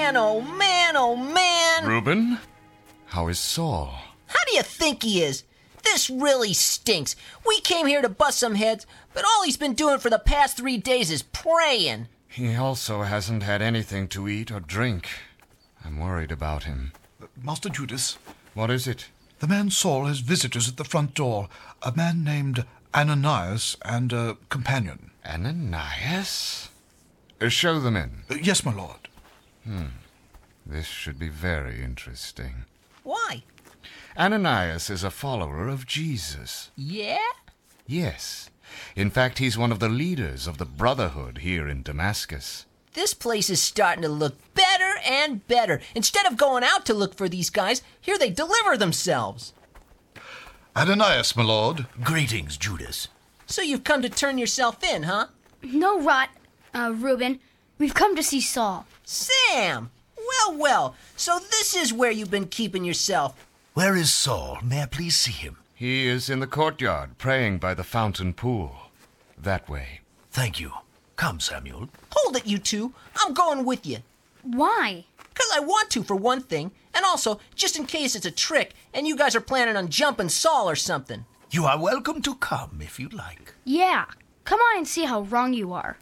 man, oh man, oh man! Reuben, how is Saul? How do you think he is? This really stinks. We came here to bust some heads, but all he's been doing for the past 3 days is praying. He also hasn't had anything to eat or drink. I'm worried about him. Master Judas, What is it? the man Saul has visitors at the front door. A man named Ananias and a companion. Ananias? Show them in. Yes, my lord. This should be very interesting. Why? Ananias is a follower of Jesus. Yeah? Yes. In fact, he's one of the leaders of the Brotherhood here in Damascus. This place is starting to look better and better. Instead of going out to look for these guys, here they deliver themselves. Ananias, my lord. Greetings, Judas. So you've come to turn yourself in, huh? No, Reuben. We've come to see Saul. Sam! Well, so this is where you've been keeping yourself. Where is Saul? May I please see him? He is in the courtyard, praying by the fountain pool. That way. Thank you. Come, Samuel. Hold it, you two. I'm going with you. Why? Because I want to, for one thing, and also, just in case it's a trick, and you guys are planning on jumping Saul or something. You are welcome to come if you like. Yeah. Come on and see how wrong you are.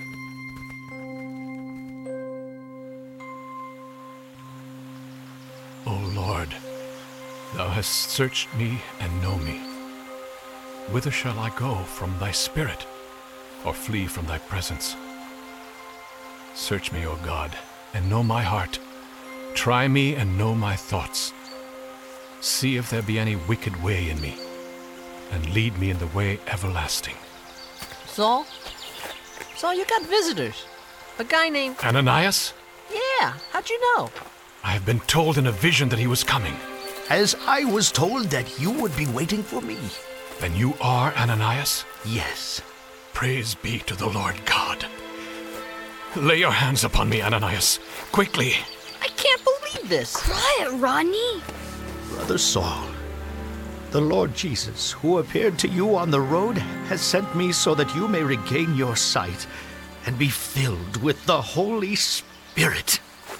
O Lord, thou hast searched me and know me. Whither shall I go from thy spirit, or flee from thy presence? Search me, O God, and know my heart. Try me and know my thoughts. See if there be any wicked way in me, and lead me in the way everlasting. Saul, you got visitors. A guy named... Ananias, Yeah, how'd you know? I have been told in a vision that he was coming. As I was told that you would be waiting for me. Then you are Ananias? Yes. Praise be to the Lord God. Lay your hands upon me, Ananias, quickly. I can't believe this. Quiet, Rodney. Brother Saul, the Lord Jesus, who appeared to you on the road, has sent me so that you may regain your sight and be filled with the Holy Spirit.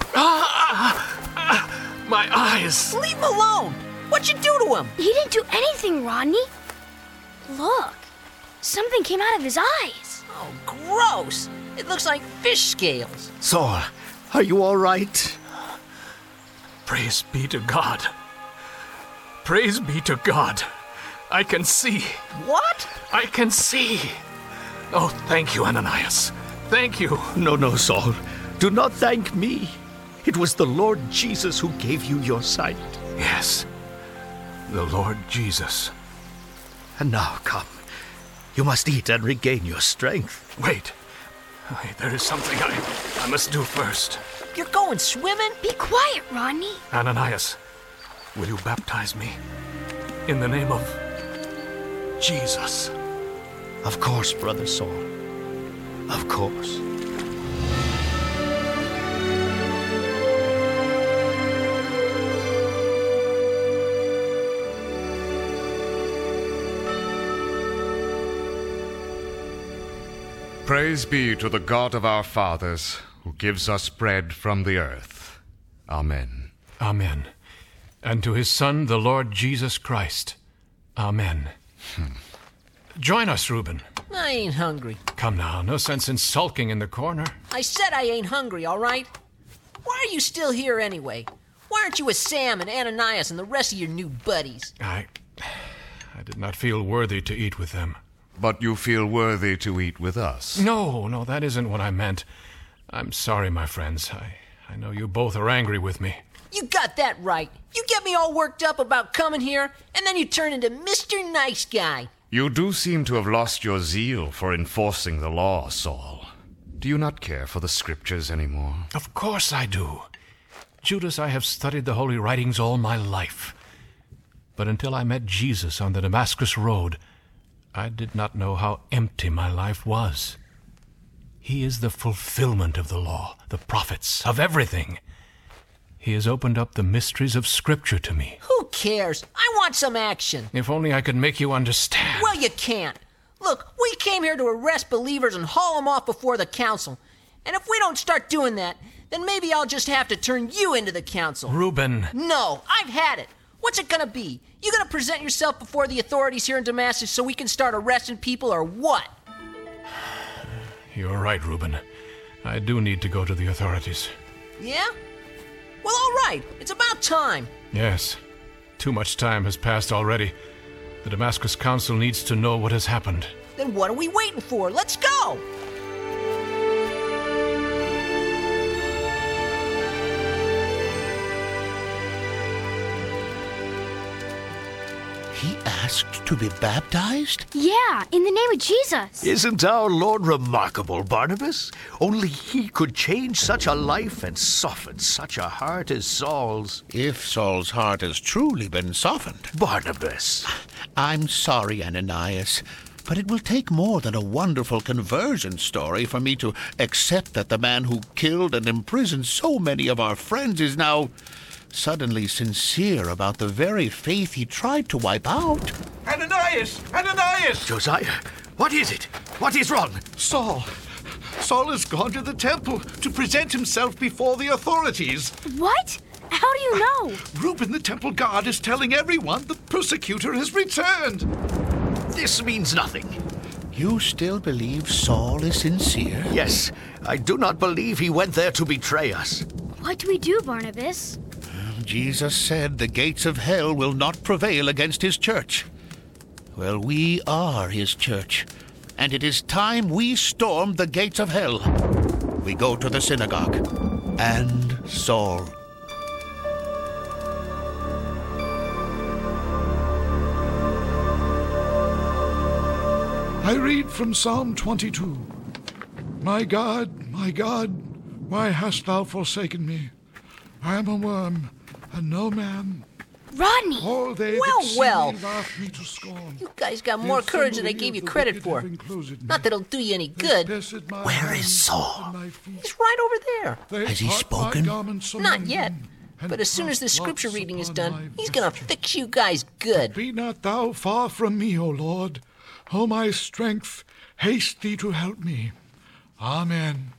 My eyes! Leave him alone. What'd you do to him? He didn't do anything, Rodney. Look. Something came out of his eyes. Oh, gross. It looks like fish scales. Saul, are you all right? Praise be to God. Praise be to God. I can see. What? I can see. Oh, thank you, Ananias. Thank you. No, Saul. Do not thank me. It was the Lord Jesus who gave you your sight. Yes, the Lord Jesus. And now come. You must eat and regain your strength. Wait, there is something I must do first. You're going swimming? Be quiet, Rodney. Ananias, will you baptize me in the name of Jesus? Of course, Brother Saul. Of course. Praise be to the God of our fathers, who gives us bread from the earth. Amen. Amen. And to his Son, the Lord Jesus Christ. Amen. Join us, Reuben. I ain't hungry. Come now, no sense in sulking in the corner. I said I ain't hungry, all right? Why are you still here anyway? Why aren't you with Sam and Ananias and the rest of your new buddies? I did not feel worthy to eat with them. But you feel worthy to eat with us. No, that isn't what I meant. I'm sorry, my friends. I know you both are angry with me. You got that right. You get me all worked up about coming here, and then you turn into Mr. Nice Guy. You do seem to have lost your zeal for enforcing the law, Saul. Do you not care for the scriptures anymore? Of course I do. Judas, I have studied the holy writings all my life. But until I met Jesus on the Damascus road, I did not know how empty my life was. He is the fulfillment of the law, the prophets, of everything. He has opened up the mysteries of Scripture to me. Who cares? I want some action. If only I could make you understand. Well, you can't. Look, we came here to arrest believers and haul them off before the council. And if we don't start doing that, then maybe I'll just have to turn you into the council. Reuben. No, I've had it. What's it gonna be? You gonna present yourself before the authorities here in Damascus so we can start arresting people, or what? You're right, Reuben. I do need to go to the authorities. Yeah? Well, all right. It's about time. Yes. Too much time has passed already. The Damascus Council needs to know what has happened. Then what are we waiting for? Let's go! He asked to be baptized? Yeah, in the name of Jesus. Isn't our Lord remarkable, Barnabas? Only he could change such a life and soften such a heart as Saul's. If Saul's heart has truly been softened. Barnabas. I'm sorry, Ananias, but it will take more than a wonderful conversion story for me to accept that the man who killed and imprisoned so many of our friends is now suddenly sincere about the very faith he tried to wipe out. Ananias! Ananias! Josiah, what is it? What is wrong? Saul has gone to the temple to present himself before the authorities. What? How do you know? Reuben, the temple guard, is telling everyone the persecutor has returned. This means nothing. You still believe Saul is sincere? Yes, I do not believe he went there to betray us. What do we do, Barnabas? Jesus said the gates of hell will not prevail against his church. Well, we are his church, and it is time we stormed the gates of hell. We go to the synagogue. And Saul. I read from Psalm 22. My God, why hast thou forsaken me? I am a worm, and no man. Rodney! All they Well, that see well. me laugh me to scorn. You guys got more courage than I gave you credit for. Not that it'll do you any good. Where is Saul? He's right over there. Has he spoken? Not yet. But as soon as the scripture reading is done, he's gonna fix you guys good. Be not thou far from me, O Lord. O my strength, haste thee to help me. Amen.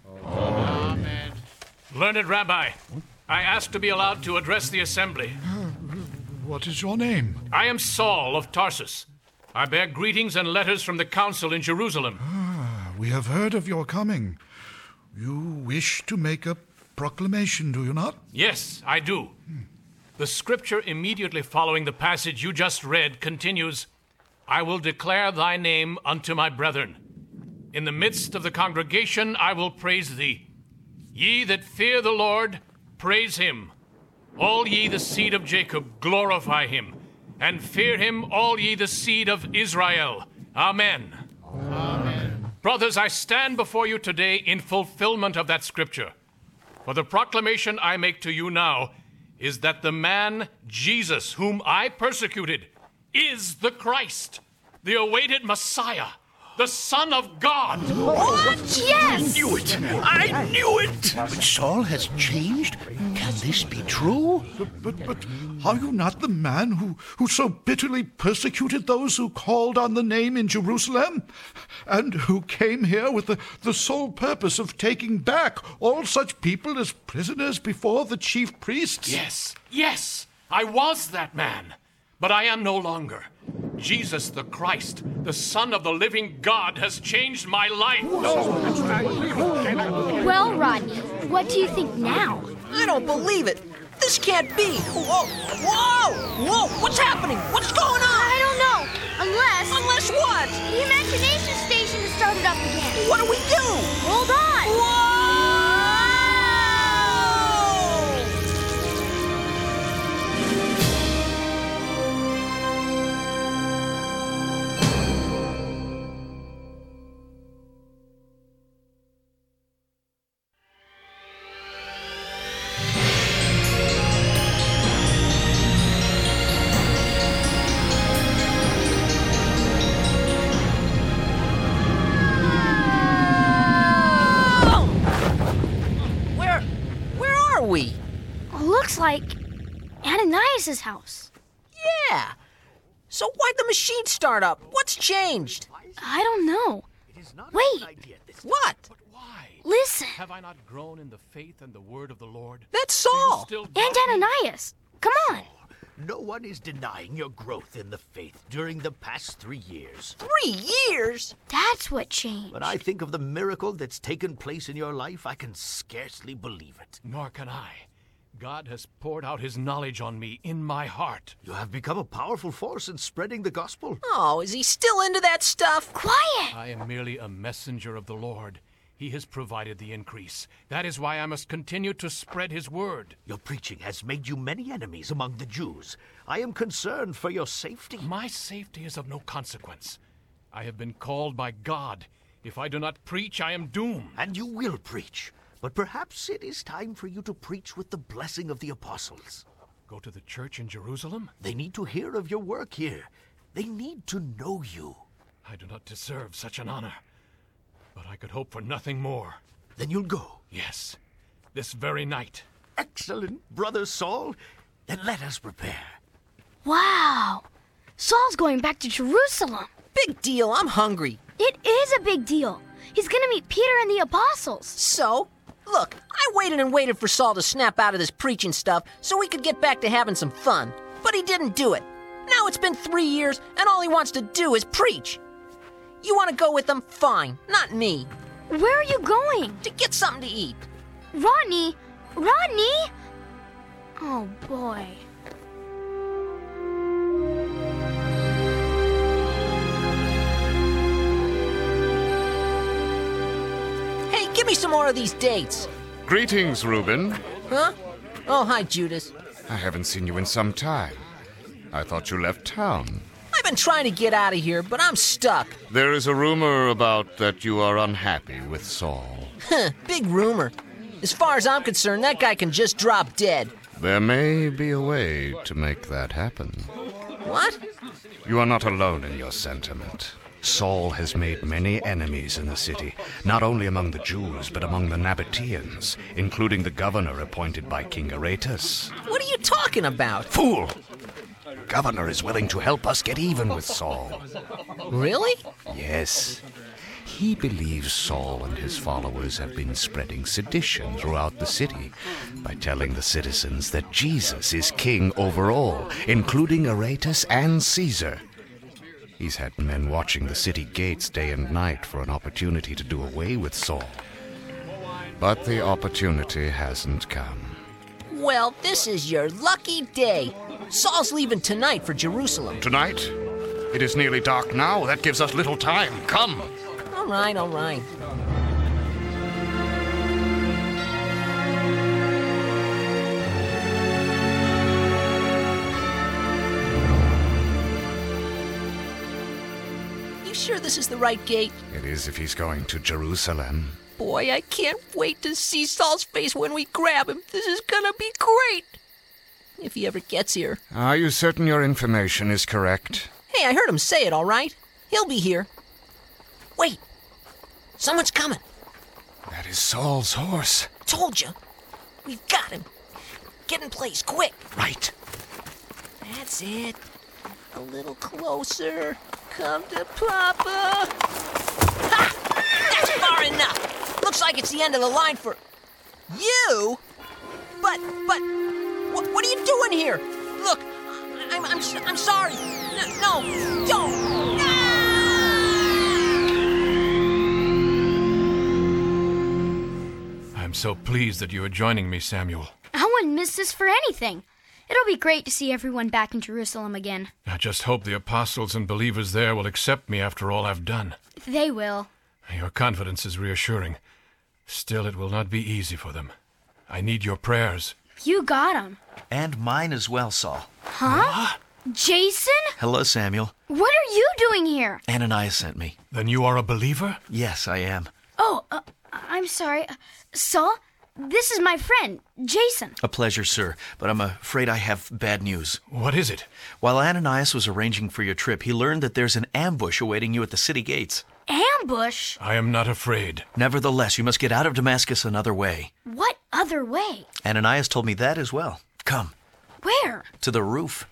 Learned Rabbi, I ask to be allowed to address the assembly. What is your name? I am Saul of Tarsus. I bear greetings and letters from the council in Jerusalem. We have heard of your coming. You wish to make a proclamation, do you not? Yes, I do. The scripture immediately following the passage you just read continues, I will declare thy name unto my brethren. In the midst of the congregation I will praise thee. Ye that fear the Lord, praise him. All ye the seed of Jacob, glorify him. And fear him, all ye the seed of Israel. Amen. Amen. Brothers, I stand before you today in fulfillment of that scripture. For the proclamation I make to you now is that the man, Jesus, whom I persecuted, is the Christ, the awaited Messiah, the Son of God. What? Yes! I knew it! I knew it! But Saul has changed? Can this be true? But are you not the man who so bitterly persecuted those who called on the name in Jerusalem? And who came here with the sole purpose of taking back all such people as prisoners before the chief priests? Yes, I was that man, but I am no longer. Jesus the Christ, the Son of the living God, has changed my life. Well, Rodney, what do you think now? I don't believe it. This can't be. Whoa! What's happening? What's going on? I don't know. Unless what? The imagination station has started up again. What do we do? Hold on. Whoa! Where are we? Looks like Ananias' house. Yeah. So why'd the machine start up? What's changed? I don't know. It is not Wait. a good idea this time. What? But why? Listen. Have I not grown in the faith and the word of the Lord? That's Do you Saul. still And doubt me? Ananias. Come on. No one is denying your growth in the faith during the past 3 years. 3 years? That's what changed. When I think of the miracle that's taken place in your life, I can scarcely believe it. Nor can I. God has poured out his knowledge on me in my heart. You have become a powerful force in spreading the gospel. Oh, is he still into that stuff? Quiet. I am merely a messenger of the Lord. He has provided the increase. That is why I must continue to spread his word. Your preaching has made you many enemies among the Jews. I am concerned for your safety. My safety is of no consequence. I have been called by God. If I do not preach, I am doomed. And you will preach. But perhaps it is time for you to preach with the blessing of the apostles. Go to the church in Jerusalem? They need to hear of your work here. They need to know you. I do not deserve such an honor. But I could hope for nothing more. Then you'll go. Yes, this very night. Excellent, Brother Saul. Then let us prepare. Wow. Saul's going back to Jerusalem. Big deal. I'm hungry. It is a big deal. He's going to meet Peter and the apostles. So, look, I waited and waited for Saul to snap out of this preaching stuff so we could get back to having some fun. But he didn't do it. Now it's been 3 years, and all he wants to do is preach. You want to go with him? Fine. Not me. Where are you going? To get something to eat. Rodney! Rodney! Oh, boy. Hey, give me some more of these dates. Greetings, Reuben. Huh? Oh, hi, Judas. I haven't seen you in some time. I thought you left town. I've been trying to get out of here, but I'm stuck. There is a rumor about that you are unhappy with Saul. Big rumor. As far as I'm concerned, that guy can just drop dead. There may be a way to make that happen. What? You are not alone in your sentiment. Saul has made many enemies in the city, not only among the Jews, but among the Nabateans, including the governor appointed by King Aretas. What are you talking about? Fool! The governor is willing to help us get even with Saul. Really? Yes. He believes Saul and his followers have been spreading sedition throughout the city by telling the citizens that Jesus is king over all, including Aretas and Caesar. He's had men watching the city gates day and night for an opportunity to do away with Saul. But the opportunity hasn't come. Well, this is your lucky day. Saul's leaving tonight for Jerusalem. Tonight? It is nearly dark now. That gives us little time. Come. All right, all right. You sure this is the right gate? It is if he's going to Jerusalem. Boy, I can't wait to see Saul's face when we grab him. This is gonna be great. If he ever gets here. Are you certain your information is correct? Hey, I heard him say it, all right? He'll be here. Wait. Someone's coming. That is Saul's horse. Told you. We've got him. Get in place, quick. Right. That's it. A little closer. Come to Papa. Ha! That's far enough. Looks like it's the end of the line for you. But, what are you doing here? Look, I'm sorry. No, don't. No! I'm so pleased that you are joining me, Samuel. I wouldn't miss this for anything. It'll be great to see everyone back in Jerusalem again. I just hope the apostles and believers there will accept me after all I've done. They will. Your confidence is reassuring. Still, it will not be easy for them. I need your prayers. You got 'em. And mine as well, Saul. Huh? Jason? Hello, Samuel. What are you doing here? Ananias sent me. Then you are a believer? Yes, I am. Oh, I'm sorry. Saul, this is my friend, Jason. A pleasure, sir, but I'm afraid I have bad news. What is it? While Ananias was arranging for your trip, he learned that there's an ambush awaiting you at the city gates. Ambush? I am not afraid. Nevertheless, you must get out of Damascus another way. What other way? Ananias told me that as well. Come. Where? To the roof.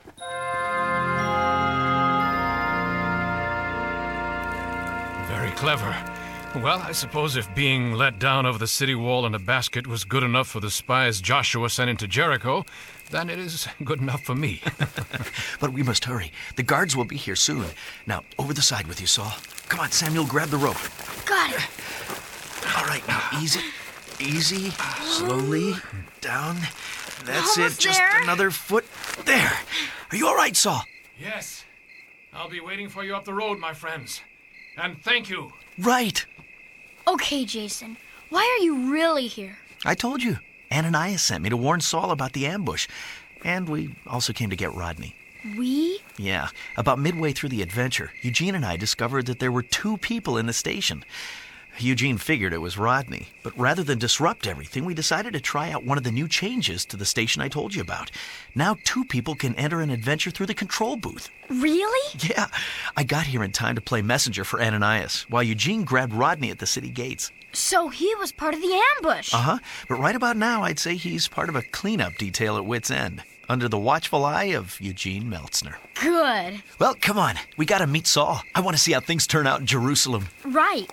Very clever. Well, I suppose if being let down over the city wall in a basket was good enough for the spies Joshua sent into Jericho, then it is good enough for me. But we must hurry. The guards will be here soon. Now, over the side with you, Saul. Come on, Samuel, grab the rope. Got it. All right, now, easy. Easy. Slowly. Down. That's Almost it. Just there. another foot. There. Are you all right, Saul? Yes. I'll be waiting for you up the road, my friends. And thank you. Right. Okay, Jason. Why are you really here? I told you. Ananias sent me to warn Saul about the ambush. And we also came to get Rodney. We? Yeah. About midway through the adventure, Eugene and I discovered that there were 2 people in the station. Eugene figured it was Rodney, but rather than disrupt everything, we decided to try out one of the new changes to the station I told you about. Now 2 people can enter an adventure through the control booth. Really? Yeah, I got here in time to play messenger for Ananias, while Eugene grabbed Rodney at the city gates. So he was part of the ambush. Uh-huh, but right about now, I'd say he's part of a cleanup detail at Wit's End, under the watchful eye of Eugene Meltzner. Good. Well, come on, we gotta meet Saul. I want to see how things turn out in Jerusalem. Right.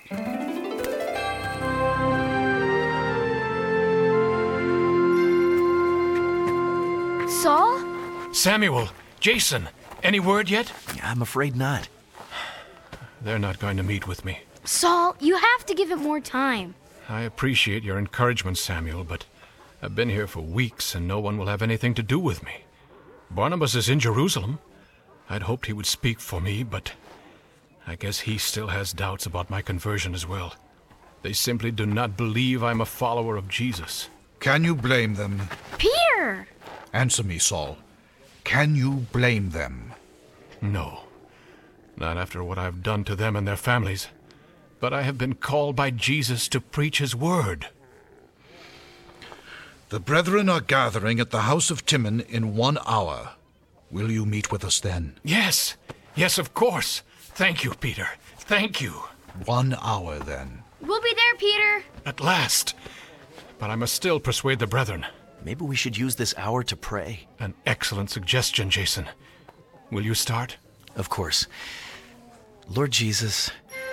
Saul? Samuel, Jason, any word yet? I'm afraid not. They're not going to meet with me. Saul, you have to give it more time. I appreciate your encouragement, Samuel, but I've been here for weeks and no one will have anything to do with me. Barnabas is in Jerusalem. I'd hoped he would speak for me, but I guess he still has doubts about my conversion as well. They simply do not believe I'm a follower of Jesus. Can you blame them? Peter! Answer me, Saul. Can you blame them? No, not after what I've done to them and their families. But I have been called by Jesus to preach his word. The brethren are gathering at the house of Timon in 1 hour. Will you meet with us then? Yes, of course. Thank you, Peter. Thank you. 1 hour then. We'll be there, Peter. At last. But I must still persuade the brethren. Maybe we should use this hour to pray. An excellent suggestion, Jason. Will you start? Of course. Lord Jesus,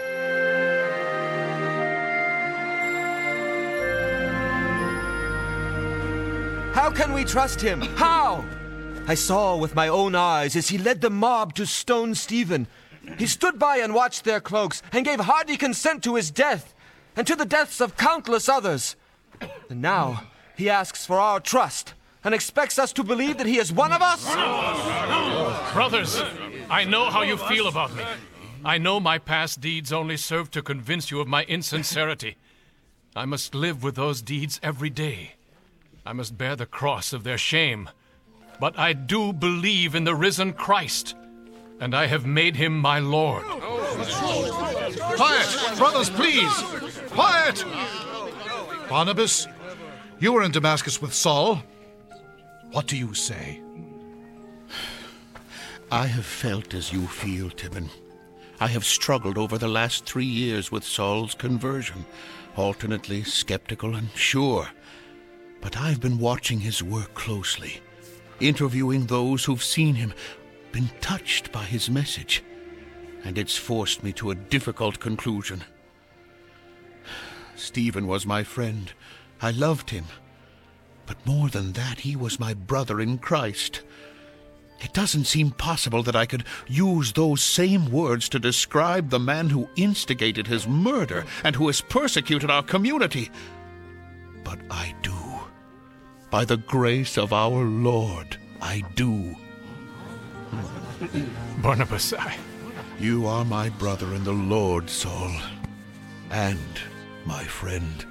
how can we trust him? How? I saw with my own eyes as he led the mob to stone Stephen. He stood by and watched their cloaks and gave hearty consent to his death and to the deaths of countless others. And now he asks for our trust and expects us to believe that he is one of us? Brothers, I know how you feel about me. I know my past deeds only serve to convince you of my insincerity. I must live with those deeds every day. I must bear the cross of their shame. But I do believe in the risen Christ, and I have made him my Lord. Quiet! Brothers, please! Quiet! Barnabas, you were in Damascus with Saul. What do you say? I have felt as you feel, Timon. I have struggled over the last 3 years with Saul's conversion, alternately skeptical and sure. But I've been watching his work closely, interviewing those who've seen him, been touched by his message, and it's forced me to a difficult conclusion. Stephen was my friend. I loved him. But more than that, he was my brother in Christ. It doesn't seem possible that I could use those same words to describe the man who instigated his murder and who has persecuted our community. But I do. By the grace of our Lord, I do. Barnabas, You are my brother in the Lord, Saul, and my friend.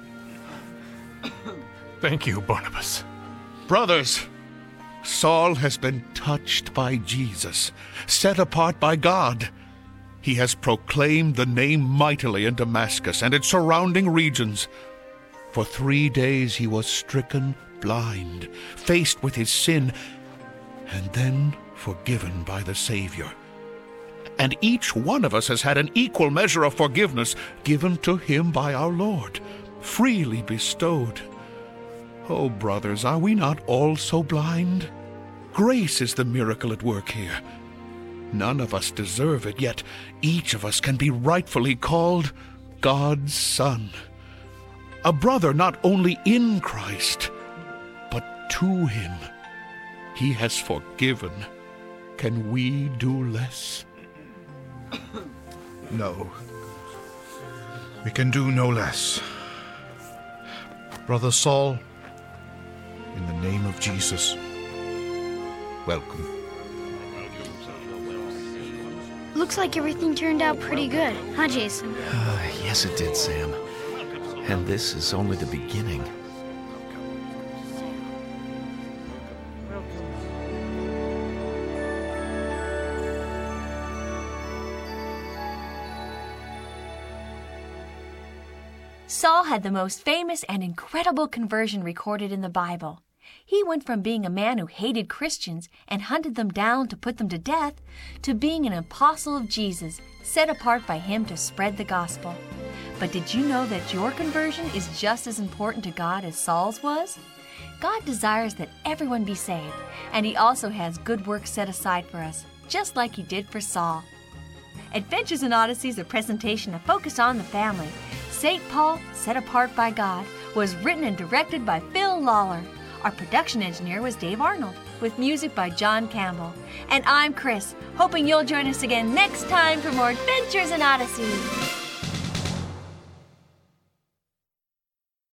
Thank you, Barnabas. Brothers, Saul has been touched by Jesus, set apart by God. He has proclaimed the name mightily in Damascus and its surrounding regions. For 3 days he was stricken blind, faced with his sin, and then forgiven by the Savior. And each one of us has had an equal measure of forgiveness given to him by our Lord, freely bestowed. Oh, brothers, are we not all so blind? Grace is the miracle at work here. None of us deserve it, yet each of us can be rightfully called God's son. A brother not only in Christ, but to him. He has forgiven. Can we do less? No. We can do no less. Brother Saul, in the name of Jesus, welcome. Looks like everything turned out pretty good, huh, Jason? Yes, it did, Sam. And this is only the beginning. Saul had the most famous and incredible conversion recorded in the Bible. He went from being a man who hated Christians and hunted them down to put them to death to being an apostle of Jesus, set apart by him to spread the gospel. But did you know that your conversion is just as important to God as Saul's was? God desires that everyone be saved, and he also has good works set aside for us, just like he did for Saul. Adventures in Odyssey is a presentation of Focus on the Family. St. Paul, Set Apart by God, was written and directed by Phil Lawler. Our production engineer was Dave Arnold, with music by John Campbell. And I'm Chris, hoping you'll join us again next time for more Adventures in Odyssey.